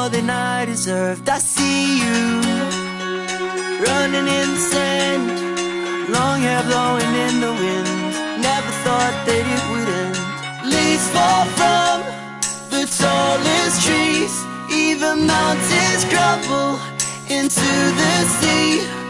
more than I deserved. I see you running in the sand, long hair blowing in the wind. Never thought that it would end. Leaves fall from the tallest trees, even mountains crumble into the sea.